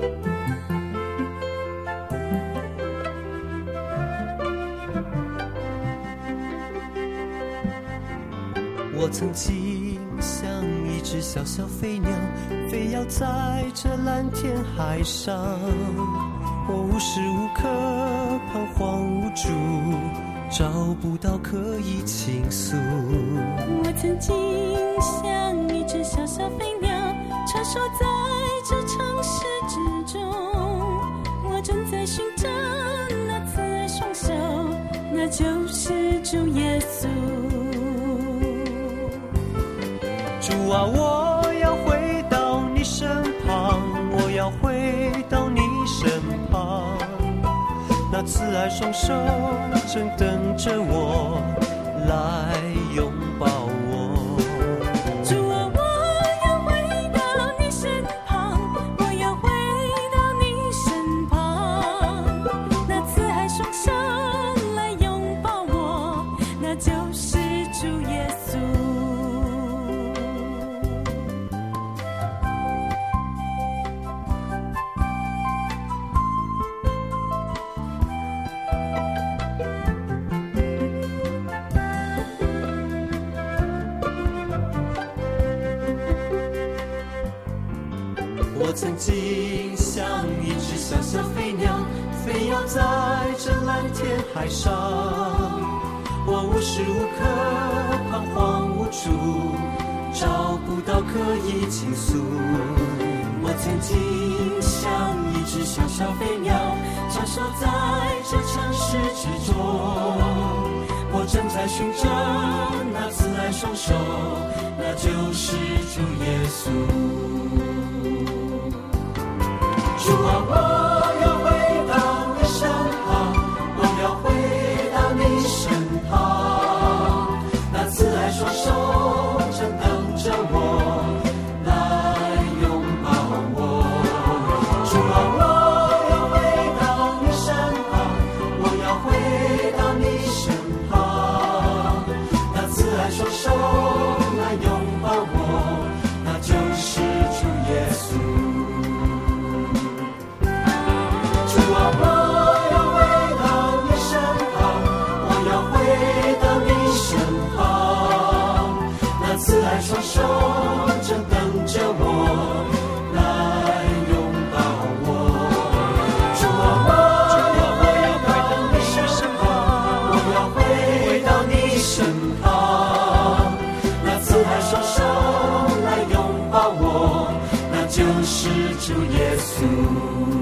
我曾经像一只小小飞鸟，飞摇在这蓝天海上，我无时无刻彷徨无助，找不到可以倾诉。 我曾经像一只小小飞鸟，穿梭在这城市之中，我正在寻找那慈爱双手，那就是主耶稣。 主啊，我要回到你身旁，我要回到你身旁，那慈爱双手正等着我来拥抱我。 主啊，我要回到你身旁，我要回到你身旁，那慈爱双手来拥抱我，那就是主耶稣。 我曾经像一只小小飞鸟，飞摇在这蓝天海上，我无时无刻彷徨无助，找不到可以倾诉。我曾经像一只小小飞鸟，穿梭在这城市之中，我正在寻找那慈爱双手，那就是主耶稣。主啊，我要回到你身旁，我要回到你身旁，那慈爱双手正等着我来拥抱我。主啊，我要回到你身旁，我要回到你身旁，那慈爱双手来拥抱我，那就是主耶稣。双手正等着我来拥抱我。主啊，我要回到你身旁，我要回到你身旁，那慈爱双手来拥抱我，那就是主耶稣。